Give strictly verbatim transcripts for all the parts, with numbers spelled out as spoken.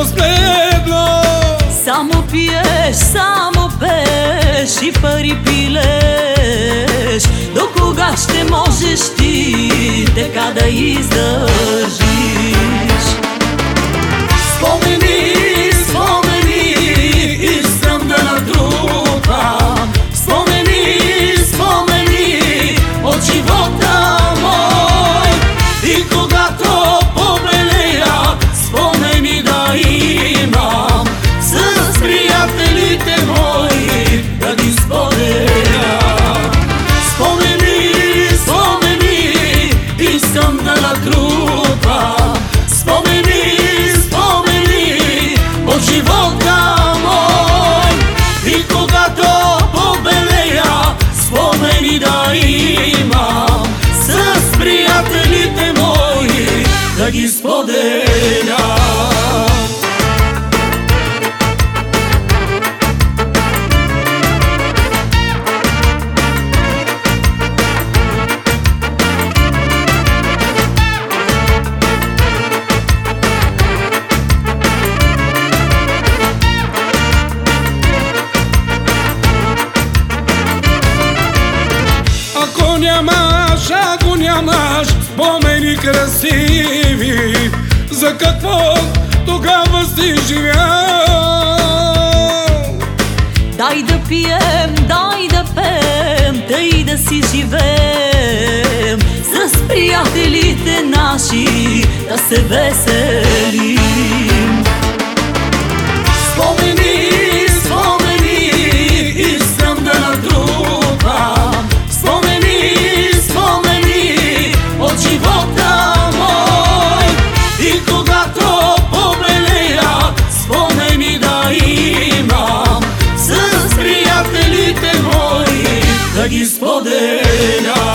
последно. Само пиеш, само пееш и пари пилеш. До кога ще можеш ти така да издържиш? Спомени, спомени, искам да натрупам. Спомени, спомени от живота мой. И когато побелея, спомени да имам с приятелите мои да ги споделя. Спомени, спомени, искам да натрупам. Спомени, спомени от живота мой. И когато побелея, спомени да имам с приятелите мои да ги споделя. Ако нямаш, ако нямаш спомени красиви, за какво тогава си живял? Дай да пием, дай да пеем, тъй да си живеем, с приятелите наши да се веселим. Спомени, спомени, искам да натрупам. Спомени, спомени от живота мой. И когато побелея, спомени да имам с приятелите мои да ги споделя.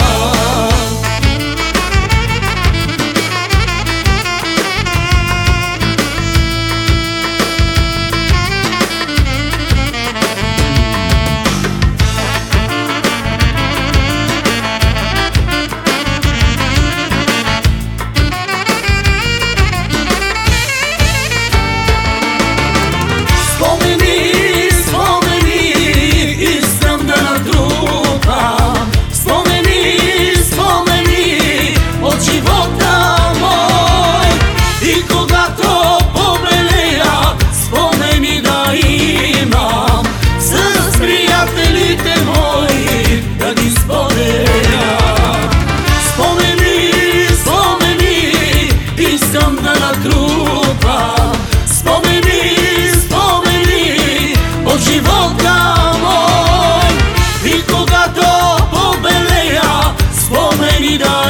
Искам да натрупам. Спомени, спомени от живота мой. И когато побелея, спомени да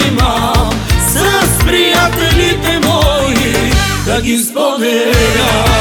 имам с приятелите мои да ги споделя.